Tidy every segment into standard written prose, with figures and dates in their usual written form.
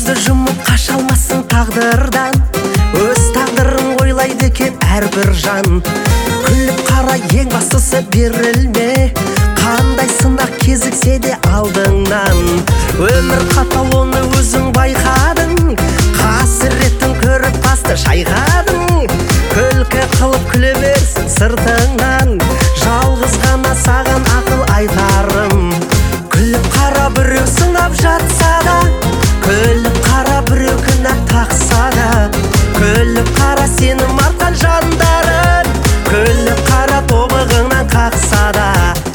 көзді жұмып қаша алмассың тағдырдан, өз тағдырын ойлайды екен әрбір жан. Күліп қара, ең бастысы берілме, қандай сынақ кезіксе де алдыңнан. Өмір қатал, оны өзің байқадың, қасіреттің көріп басты шайқадың. Күлкі қылып күле берсін сыртыңнан, жалғыз ғана саған ақыл айтарым. Күліп қара, біреу сынап жатса да, күліп қара, біреу кінә тақса да. Күліп қара, сенім артқан жандарын, күліп қара, тобығыңнан қақса да.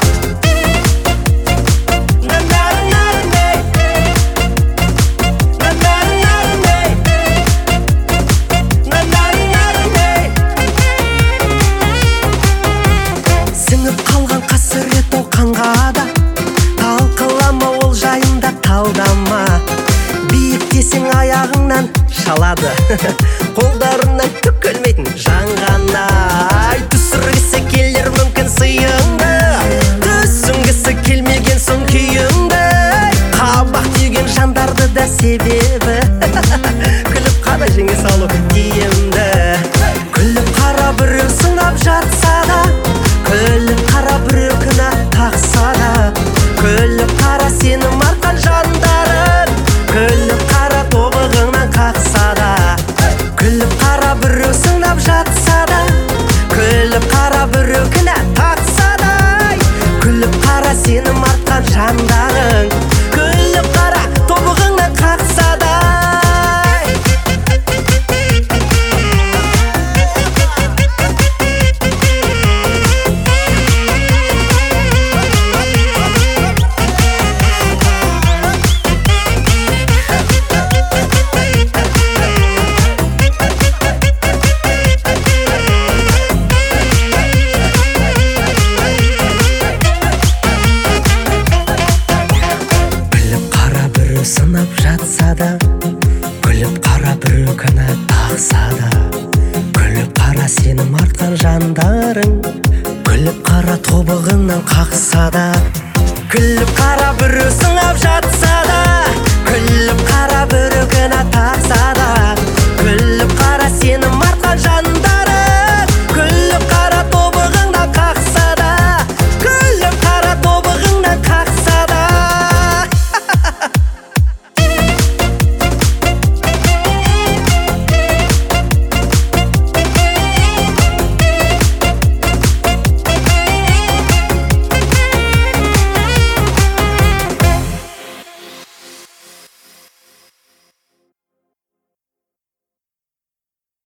Сіңіп қалған қасірет ол қанға да, талқылама ол жайында талдама. Биік десең аяғыңнан шалады, қолдарынан түк келмейтін жанғана. Түсіргісі келер мүмкін сыйыңды, түсінгісі келмеген соң күйіңді. Қабақ түйген жандарды да себебі күліп қара, жеңе салу тиімді. Күліп қара, біреу сынап жатса да, күліп қара, біреу кінә тақса да. Күліп қара, сенім артқан жандарын, күліп қара, тобығыңнан қақса да. Күліп қара, біреу сынап жатса да, күліп қара, біреу кінә тақса да. Күліп қара, сенім артқан жандарың, күліп қара, тобығыңнан қақса да. Сынап жатса да, күліп қара, біреу кінә тақса да. Күліп қара, сенім артқан жандарың, күліп қара, тобығыңнан қақса да. Күліп қара, біреу сынап жатса да,